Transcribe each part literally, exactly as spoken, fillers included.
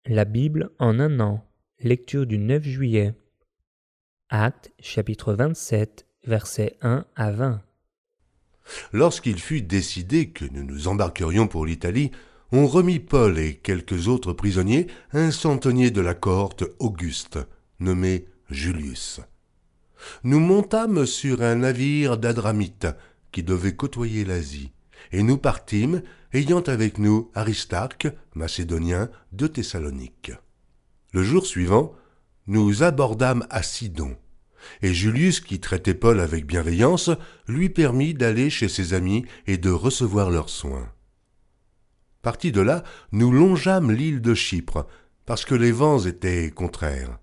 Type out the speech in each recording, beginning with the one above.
La Bible en un an. Lecture du neuf juillet. Actes chapitre vingt-sept, versets un à vingt. Lorsqu'il fut décidé que nous nous embarquerions pour l'Italie, on remit Paul et quelques autres prisonniers à un centenier de la cohorte Auguste, nommé Julius. Nous montâmes sur un navire d'Adramite qui devait côtoyer l'Asie, et nous partîmes, ayant avec nous Aristarque, macédonien de Thessalonique. Le jour suivant, nous abordâmes à Sidon, et Julius, qui traitait Paul avec bienveillance, lui permit d'aller chez ses amis et de recevoir leurs soins. Partis de là, nous longeâmes l'île de Chypre, parce que les vents étaient contraires.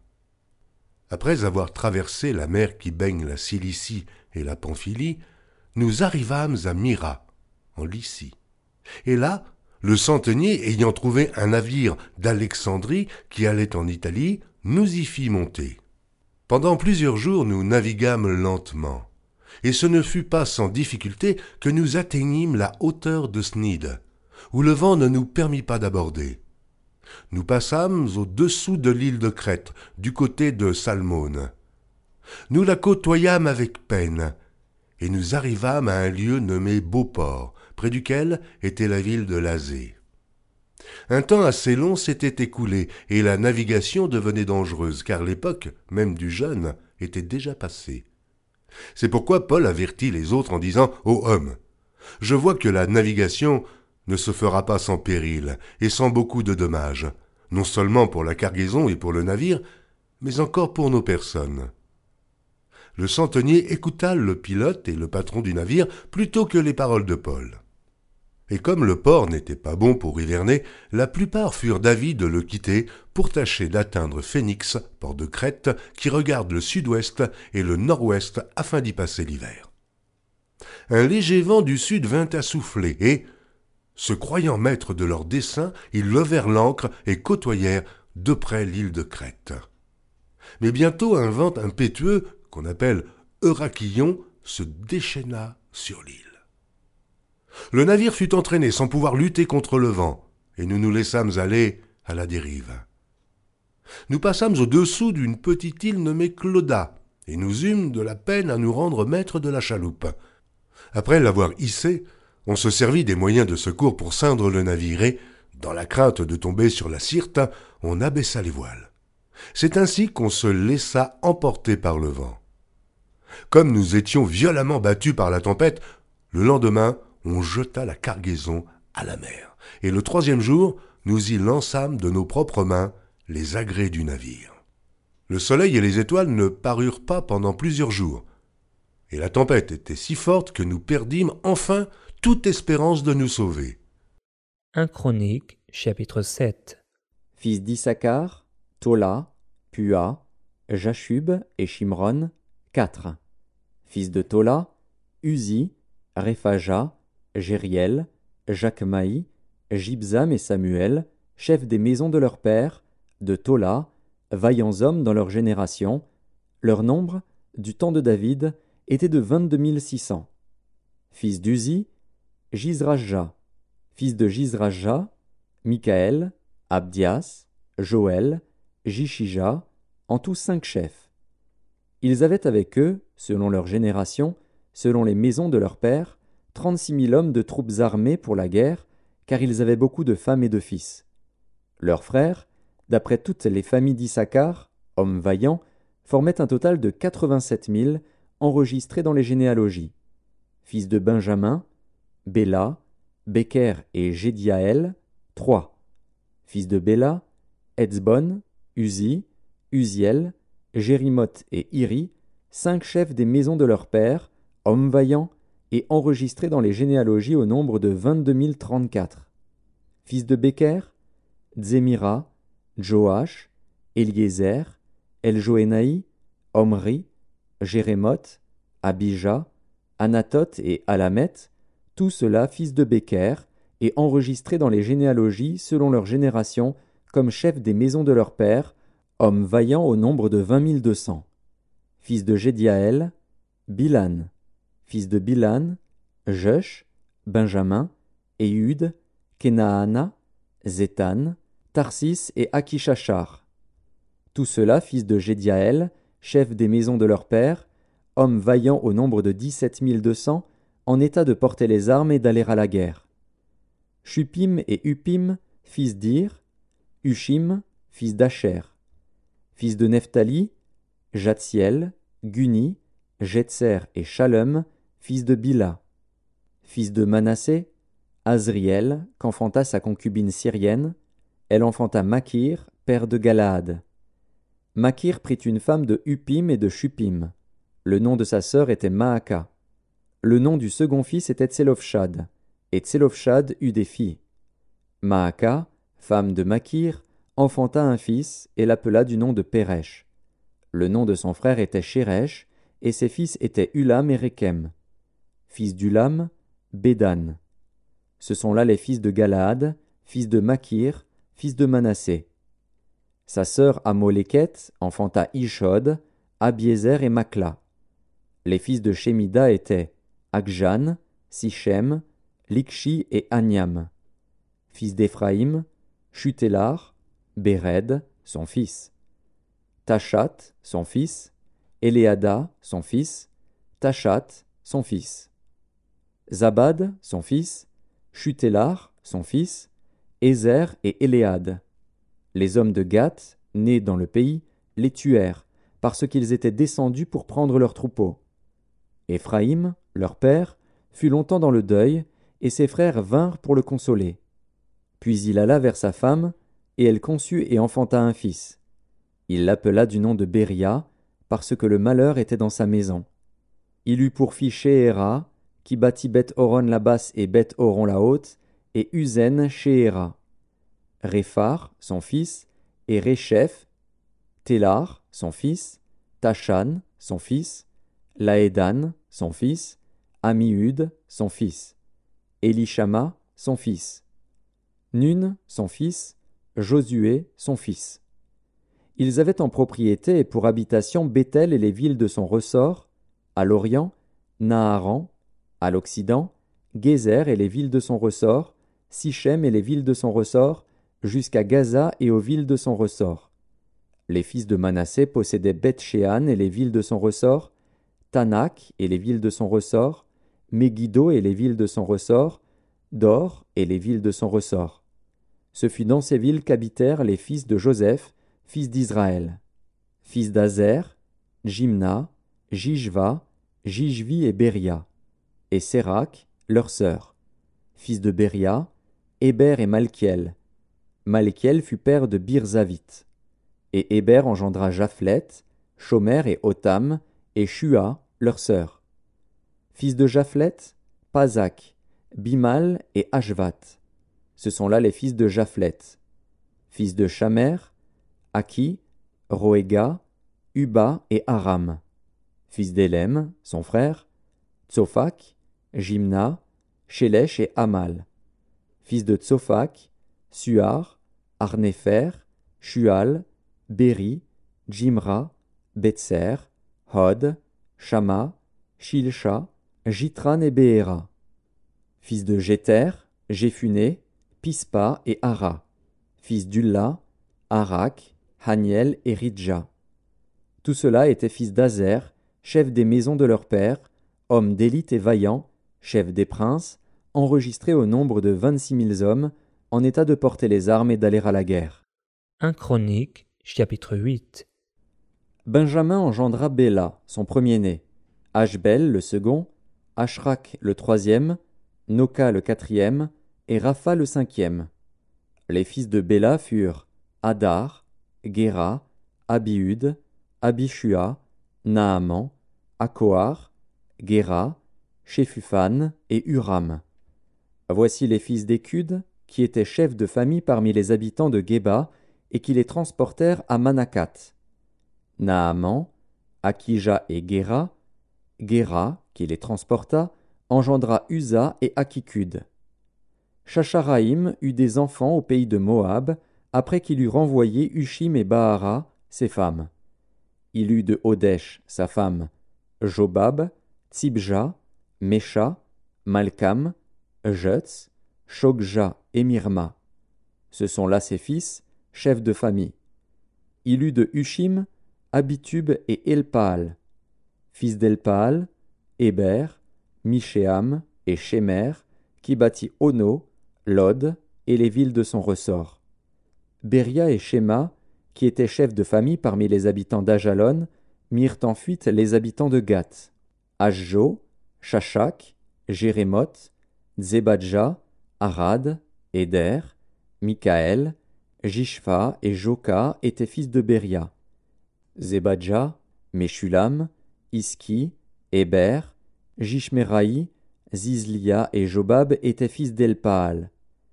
Après avoir traversé la mer qui baigne la Cilicie et la Pamphylie, nous arrivâmes à Myra, en Lycie. Et là, le centenier ayant trouvé un navire d'Alexandrie qui allait en Italie, nous y fit monter. Pendant plusieurs jours, nous naviguâmes lentement, et ce ne fut pas sans difficulté que nous atteignîmes la hauteur de Snide, où le vent ne nous permit pas d'aborder. Nous passâmes au-dessous de l'île de Crète, du côté de Salmone. Nous la côtoyâmes avec peine, et nous arrivâmes à un lieu nommé Beauport, près duquel était la ville de Lasée. Un temps assez long s'était écoulé, et la navigation devenait dangereuse, car l'époque, même du jeûne, était déjà passée. C'est pourquoi Paul avertit les autres en disant « Ô hommes, je vois que la navigation ne se fera pas sans péril et sans beaucoup de dommages, non seulement pour la cargaison et pour le navire, mais encore pour nos personnes. » Le centenier écouta le pilote et le patron du navire plutôt que les paroles de Paul. Et comme le port n'était pas bon pour hiverner, la plupart furent d'avis de le quitter pour tâcher d'atteindre Phénix, port de Crète, qui regarde le sud-ouest et le nord-ouest afin d'y passer l'hiver. Un léger vent du sud vint à souffler et, se croyant maîtres de leur dessein, ils levèrent l'ancre et côtoyèrent de près l'île de Crète. Mais bientôt un vent impétueux, qu'on appelle Euraquillon, se déchaîna sur l'île. Le navire fut entraîné sans pouvoir lutter contre le vent, et nous nous laissâmes aller à la dérive. Nous passâmes au-dessous d'une petite île nommée Clauda, et nous eûmes de la peine à nous rendre maîtres de la chaloupe. Après l'avoir hissée, on se servit des moyens de secours pour ceindre le navire et, dans la crainte de tomber sur la Syrte, on abaissa les voiles. C'est ainsi qu'on se laissa emporter par le vent. Comme nous étions violemment battus par la tempête, le lendemain, on jeta la cargaison à la mer, et le troisième jour, nous y lançâmes de nos propres mains les agrès du navire. Le soleil et les étoiles ne parurent pas pendant plusieurs jours, et la tempête était si forte que nous perdîmes enfin toute espérance de nous sauver. un Chroniques, chapitre sept. Fils d'Issachar, Tola, Pua, Jashub et Shimron, quatre. Fils de Tola, Uzi, Réphaja, Jériel, Jachmaï, Jibzam et Samuel, chefs des maisons de leur père, de Tola, vaillants hommes dans leur génération. Leur nombre, du temps de David, était de vingt-deux mille six cents. Fils d'Uzi, Jizraja. Fils de Jizraja, Michaël, Abdias, Joël, Jishija, en tout cinq chefs. Ils avaient avec eux, selon leur génération, selon les maisons de leur père, trente-six mille hommes de troupes armées pour la guerre, car ils avaient beaucoup de femmes et de fils. Leurs frères, d'après toutes les familles d'Issachar, hommes vaillants, formaient un total de quatre-vingt-sept mille, enregistrés dans les généalogies. Fils de Benjamin, Béla, Béker et Jédiaël, trois. Fils de Béla, Etzbon, Uzi, Uziel, Jérimoth et Iri, cinq chefs des maisons de leur père, hommes vaillants, et enregistrés dans les généalogies au nombre de vingt-deux mille trente-quatre. Fils de Béker, Dzémira, Joash, Eliezer, Eljoénaï, Omri, Jérémoth, Abija, Anatoth et Alamet, tous ceux-là fils de Béker, et enregistrés dans les généalogies selon leur génération, comme chefs des maisons de leur père, hommes vaillants au nombre de vingt mille deux cents. Fils de Jédiaël, Bilan. Fils de Bilan, Jush, Benjamin, Éhud, Kenaana, Zétan, Tarsis et Akishachar. Tous ceux-là, fils de Gédiaël, chefs des maisons de leur père, hommes vaillants au nombre de dix-sept mille deux cents, en état de porter les armes et d'aller à la guerre. Shupim et Upim, fils d'Ir, Ushim, fils d'Asher. Fils de Nephtali, Jatsiel, Guni, Jetser et Shalem, fils de Bila. Fils de Manassé, Azriel, qu'enfanta sa concubine syrienne, elle enfanta Makir, père de Galaad. Makir prit une femme de Upim et de Shupim. Le nom de sa sœur était Maaka. Le nom du second fils était Tselofshad, et Tselofshad eut des filles. Maaka, femme de Makir, enfanta un fils et l'appela du nom de Péresh. Le nom de son frère était Sheresh, et ses fils étaient Ulam et Rekem. Fils d'Ulam, Bédan. Ce sont là les fils de Galaad, fils de Makir, fils de Manassé. Sa sœur Amoléket enfanta Ishod, Abiézer et Makla. Les fils de Shemida étaient Akjan, Sichem, Likshi et Aniam. Fils d'Éphraïm, Shutélar, Béred, son fils. Tachat, son fils, Éléada, son fils, Tachat, son fils. Zabad, son fils, Shutélar, son fils, Ézer et Éléad. Les hommes de Gath, nés dans le pays, les tuèrent, parce qu'ils étaient descendus pour prendre leurs troupeaux. Éphraïm, leur père, fut longtemps dans le deuil, et ses frères vinrent pour le consoler. Puis il alla vers sa femme, et elle conçut et enfanta un fils. Il l'appela du nom de Béria, parce que le malheur était dans sa maison. Il eut pour fille Shehéra, qui bâtit Beth-Horon la basse et Beth-Horon la haute, et Uzen Shehéra. Réphar, son fils, et Réchef, Télar, son fils, Tachan, son fils, Laédan, son fils, Amihud, son fils, Élishama, son fils, Nun, son fils, Josué, son fils. Ils avaient en propriété et pour habitation Béthel et les villes de son ressort, à l'orient, Naharan, à l'occident, Gézer et les villes de son ressort, Sichem et les villes de son ressort, jusqu'à Gaza et aux villes de son ressort. Les fils de Manassé possédaient Beth-Shean et les villes de son ressort, Tanak et les villes de son ressort, Megiddo et les villes de son ressort, Dor et les villes de son ressort. Ce fut dans ces villes qu'habitèrent les fils de Joseph, fils d'Israël. Fils d'Azer, Jimna, Jishva, Jishvi et Béria, et Sérac, leur sœur. Fils de Béria, Héber et Malkiel. Malkiel fut père de Birzavit. Et Héber engendra Japhlet, Shomer et Otam, et Shua, leur sœur. Fils de Japhlet, Pazak, Bimal et Ashvat. Ce sont là les fils de Japhlet. Fils de Shamer, Aki, Roéga, Uba et Aram. Fils d'Élem, son frère, Tsophak, Jimna, Shélech et Amal. Fils de Tsophak, Suar, Arnépher, Shual, Béri, Jimra, Betser, Hod, Shama, Shilsha, Jitran et Béhéra. Fils de Jéter, Jéphuné, Pispa et Ara. Fils d'Ulla, Arak, Haniel et Ridja. Tout cela était fils d'Azer, chef des maisons de leur père, hommes d'élite et vaillants, chef des princes, enregistrés au nombre de vingt-six mille hommes, en état de porter les armes et d'aller à la guerre. un Chronique, chapitre huit. Benjamin engendra Béla, son premier-né, Ashbel le second, Ashrak le troisième, Noka le quatrième, et Rapha le cinquième. Les fils de Béla furent Hadar, Géra, Abihud, Abishua, Naaman, Akoar, Géra, Shéphuphane et Uram. Voici les fils d'Écud, qui étaient chefs de famille parmi les habitants de Géba, et qui les transportèrent à Manakat. Naaman, Akija et Géra, Géra, qui les transporta, engendra Uza et Akikud. Shacharaïm eut des enfants au pays de Moab, après qu'il eut renvoyé Ushim et Bahara, ses femmes. Il eut de Odesh, sa femme, Jobab, Tsibja, Mesha, Malkam, Jutz, Shogja et Mirma. Ce sont là ses fils, chef de famille. Il eut de Hushim, Abitub et Elpaal. Fils d'Elpaal, Héber, Mishéam et Shemer, qui bâtit Ono, Lod et les villes de son ressort. Béria et Shema, qui étaient chefs de famille parmi les habitants d'Ajalon, mirent en fuite les habitants de Gath. Ashjo, Shashak, Jérémoth, Zebadja, Arad, Éder, Mikaël, Jishpha et Joka étaient fils de Béria. Zebadja, Meshulam, Iski, Héber, Jishmeraï, Zizlia et Jobab étaient fils d'Elpaal.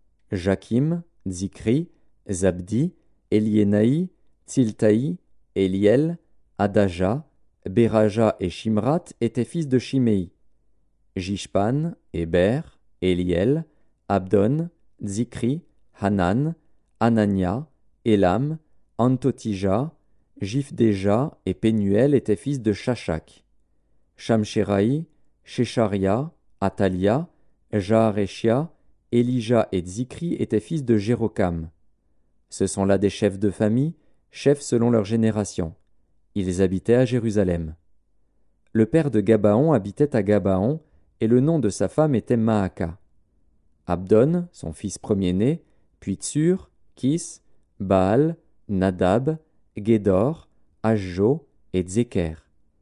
Jakim, Zikri, Zabdi, Eliénaï, Tsiltaï, Eliel, Adaja, Béraja et Shimrat étaient fils de Shimei. Jishpan, Héber, Eliel, Abdon, Zikri, Hanan, Anania, Elam, Antotija, Jifdeja et Pénuel étaient fils de Shashak. Shamsheraï, Shecharia, Atalia, Jaareshia, Elija et Zikri étaient fils de Jérokam. Ce sont là des chefs de famille, chefs selon leur génération. Ils habitaient à Jérusalem. Le père de Gabaon habitait à Gabaon, et le nom de sa femme était Maaka. Abdon, son fils premier-né, puis Tsur, Kis, Baal, Nadab, Gédor, Ashjo et Tzeker.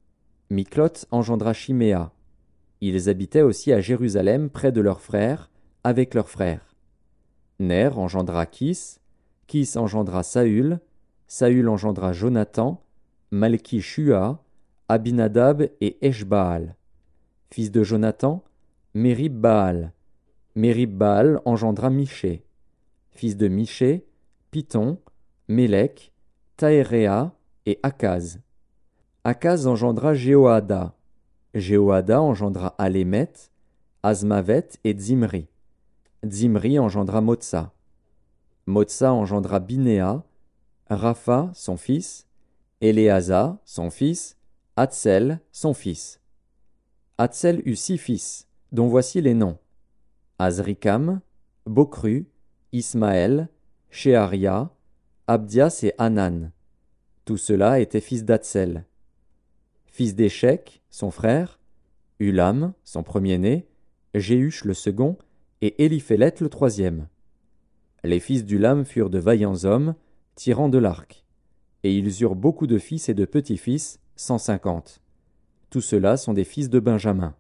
Miklot engendra Shiméa. Ils habitaient aussi à Jérusalem près de leurs frères, avec leurs frères. Ner engendra Kis, Kis engendra Saül, Saül engendra Jonathan, Malki-Shua, Abinadab et Eshbaal. Fils de Jonathan, Mérib-Baal. Mérib-Baal engendra Miché. Fils de Miché, Piton, Mélec, Taéréa et Akaz. Akaz engendra Jéhoada. Jéhoada engendra Alémet, Azmavet et Zimri. Zimri engendra Motsa. Motsa engendra Binéa, Rapha, son fils, Éléasa, son fils, Hatsel, son fils. Hatsel eut six fils, dont voici les noms. Azrikam, Bokru, Ismaël, Sheharia, Abdias et Hanan. Tous ceux-là étaient fils d'Hatsel. Fils d'Échec, son frère, Ulam, son premier-né, Jéhush le second, et Éliphélet le troisième. Les fils d'Ulam furent de vaillants hommes, tirant de l'arc. Et ils eurent beaucoup de fils et de petits-fils, cent cinquante. Tous ceux-là sont des fils de Benjamin.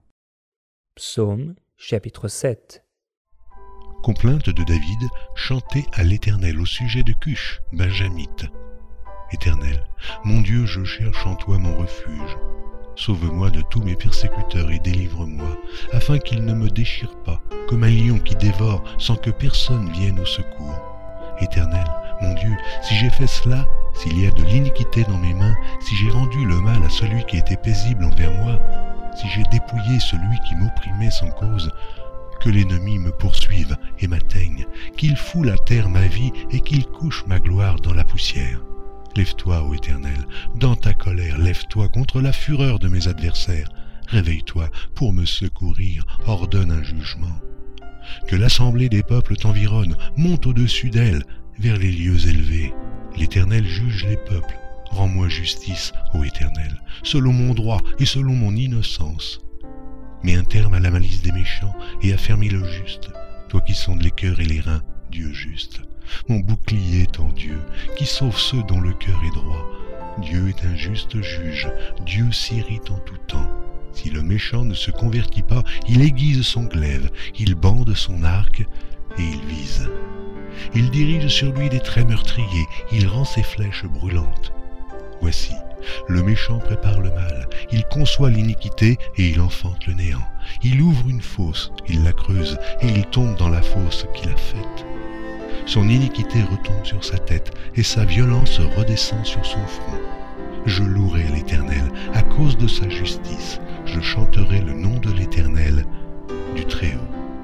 Psaume, chapitre sept. Complainte de David, chantée à l'Éternel au sujet de Cush, Benjamite. Éternel, mon Dieu, je cherche en toi mon refuge. Sauve-moi de tous mes persécuteurs et délivre-moi, afin qu'ils ne me déchirent pas, comme un lion qui dévore sans que personne vienne au secours. Éternel, mon Dieu, si j'ai fait cela, s'il y a de l'iniquité dans mes mains, si j'ai rendu le mal à celui qui était paisible envers moi, si j'ai dépouillé celui qui m'opprimait sans cause, que l'ennemi me poursuive et m'atteigne, qu'il foule à terre ma vie et qu'il couche ma gloire dans la poussière. Lève-toi, ô Éternel, dans ta colère, lève-toi contre la fureur de mes adversaires. Réveille-toi pour me secourir, ordonne un jugement. Que l'assemblée des peuples t'environne, monte au-dessus d'elle, vers les lieux élevés. L'Éternel juge les peuples. Rends-moi justice, ô Éternel, selon mon droit et selon mon innocence. Mets un terme à la malice des méchants et affermis le juste, toi qui sondes les cœurs et les reins, Dieu juste. Mon bouclier est en Dieu, qui sauve ceux dont le cœur est droit. Dieu est un juste juge, Dieu s'irrite en tout temps. Si le méchant ne se convertit pas, il aiguise son glaive, il bande son arc et il vise. Il dirige sur lui des traits meurtriers, il rend ses flèches brûlantes. Voici, le méchant prépare le mal, il conçoit l'iniquité et il enfante le néant. Il ouvre une fosse, il la creuse et il tombe dans la fosse qu'il a faite. Son iniquité retombe sur sa tête et sa violence redescend sur son front. Je louerai l'Éternel à cause de sa justice. Je chanterai le nom de l'Éternel, du Très-Haut.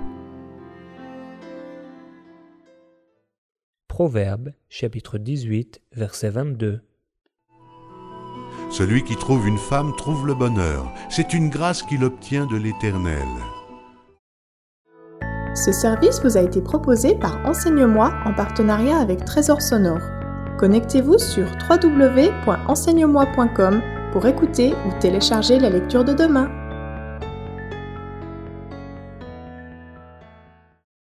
Proverbe, chapitre dix-huit, verset vingt-deux. Celui qui trouve une femme trouve le bonheur. C'est une grâce qu'il obtient de l'Éternel. Ce service vous a été proposé par Enseigne-moi en partenariat avec Trésor Sonore. Connectez-vous sur w w w point enseigne moi point com pour écouter ou télécharger la lecture de demain.